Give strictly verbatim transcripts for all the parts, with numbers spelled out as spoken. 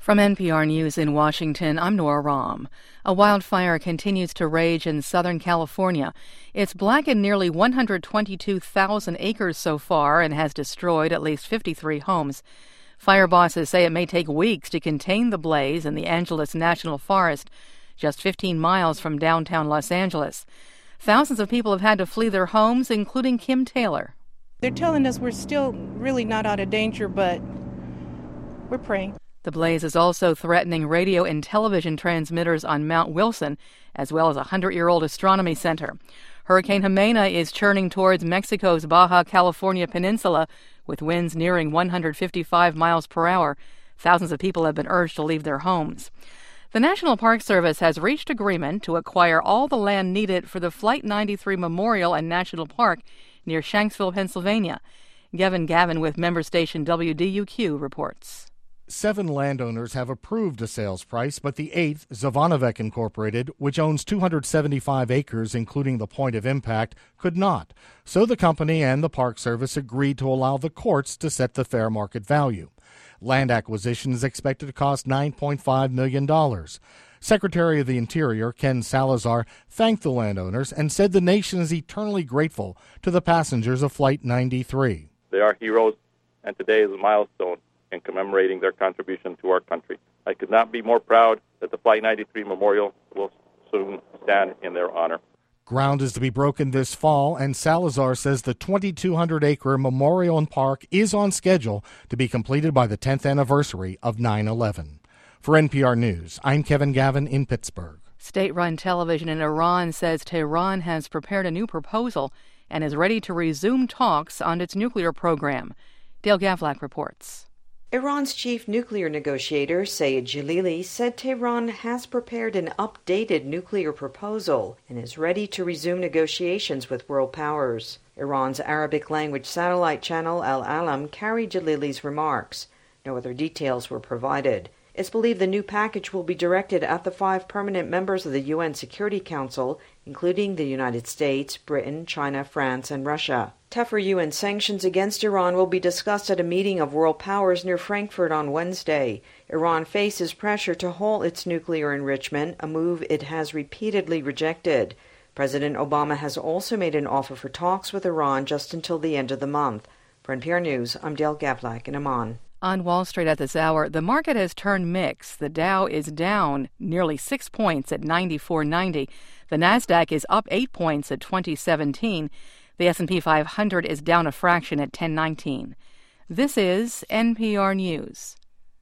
From N P R News in Washington, I'm Nora Rahm. A wildfire continues to rage in Southern California. It's blackened nearly one hundred twenty-two thousand acres so far and has destroyed at least fifty-three homes. Fire bosses say it may take weeks to contain the blaze in the Angeles National Forest, just fifteen miles from downtown Los Angeles. Thousands of people have had to flee their homes, including Kim Taylor. They're telling us we're still really not out of danger, but we're praying. The blaze is also threatening radio and television transmitters on Mount Wilson, as well as a hundred-year-old astronomy center. Hurricane Jimena is churning towards Mexico's Baja California peninsula, with winds nearing one hundred fifty-five miles per hour. Thousands of people have been urged to leave their homes. The National Park Service has reached agreement to acquire all the land needed for the Flight ninety-three Memorial and National Park near Shanksville, Pennsylvania. Gavin Gavin with member station W D U Q reports. Seven landowners have approved a sales price, but the eighth, Zvonovec Incorporated, which owns two hundred seventy-five acres, including the point of impact, could not. So the company and the Park Service agreed to allow the courts to set the fair market value. Land acquisition is expected to cost nine point five million dollars. Secretary of the Interior, Ken Salazar, thanked the landowners and said the nation is eternally grateful to the passengers of Flight ninety-three. They are heroes, and today is a milestone in commemorating their contribution to our country. I could not be more proud that the Flight ninety-three Memorial will soon stand in their honor. Ground is to be broken this fall, and Salazar says the twenty-two hundred acre memorial and park is on schedule to be completed by the tenth anniversary of nine eleven. For N P R News, I'm Kevin Gavin in Pittsburgh. State-run television in Iran says Tehran has prepared a new proposal and is ready to resume talks on its nuclear program. Dale Gavlak reports. Iran's chief nuclear negotiator, Sayed Jalili, said Tehran has prepared an updated nuclear proposal and is ready to resume negotiations with world powers. Iran's Arabic-language satellite channel Al Alam carried Jalili's remarks. No other details were provided. It's believed the new package will be directed at the five permanent members of the U N Security Council, including the United States, Britain, China, France, and Russia. Tougher U N sanctions against Iran will be discussed at a meeting of world powers near Frankfurt on Wednesday. Iran faces pressure to halt its nuclear enrichment, a move it has repeatedly rejected. President Obama has also made an offer for talks with Iran just until the end of the month. For N P R News, I'm Dale Gavlak in Amman. On Wall Street at this hour, the market has turned mixed. The Dow is down nearly six points at ninety-four ninety. The Nasdaq is up eight points at twenty seventeen. The S and P five hundred is down a fraction at ten nineteen. This is N P R News.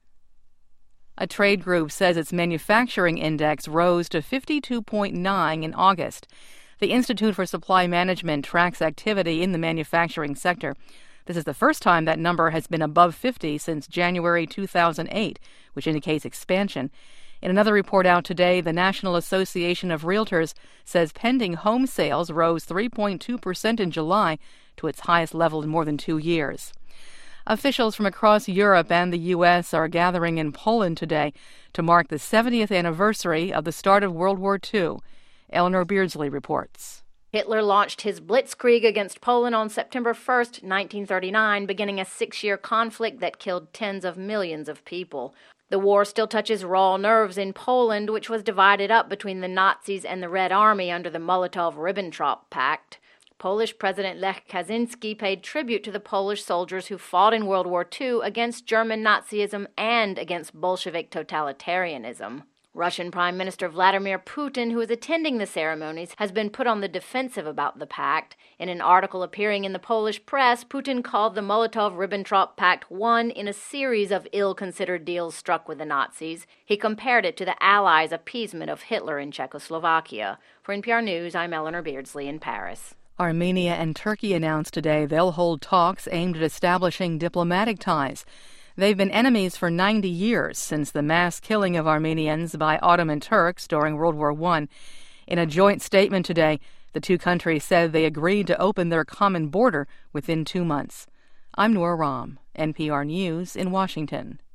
A trade group says its manufacturing index rose to fifty-two point nine in August. The Institute for Supply Management tracks activity in the manufacturing sector. This is the first time that number has been above fifty since January two thousand eight, which indicates expansion. In another report out today, the National Association of Realtors says pending home sales rose three point two percent in July to its highest level in more than two years. Officials from across Europe and the U S are gathering in Poland today to mark the seventieth anniversary of the start of World War Two. Eleanor Beardsley reports. Hitler launched his blitzkrieg against Poland on September first, nineteen thirty-nine, beginning a six-year conflict that killed tens of millions of people. The war still touches raw nerves in Poland, which was divided up between the Nazis and the Red Army under the Molotov-Ribbentrop Pact. Polish President Lech Kaczynski paid tribute to the Polish soldiers who fought in World War Two against German Nazism and against Bolshevik totalitarianism. Russian Prime Minister Vladimir Putin, who is attending the ceremonies, has been put on the defensive about the pact. In an article appearing in the Polish press, Putin called the Molotov-Ribbentrop Pact one in a series of ill-considered deals struck with the Nazis. He compared it to the Allies' appeasement of Hitler in Czechoslovakia. For N P R News, I'm Eleanor Beardsley in Paris. Armenia and Turkey announced today they'll hold talks aimed at establishing diplomatic ties. They've been enemies for ninety years, since the mass killing of Armenians by Ottoman Turks during World War One. In a joint statement today, the two countries said they agreed to open their common border within two months. I'm Nora Rahm, N P R News in Washington.